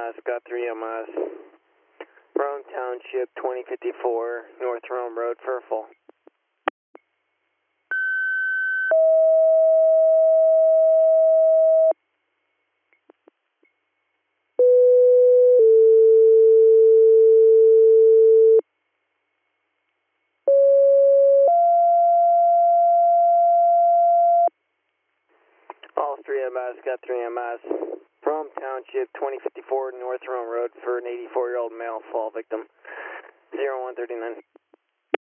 MS, got 3 MS. Rome Township, 2054, North Rome Road, Furful. All 3 MS, got 3 MS. Rome Township, 2054, North Rome Road for an 84-year-old male fall victim. 0139.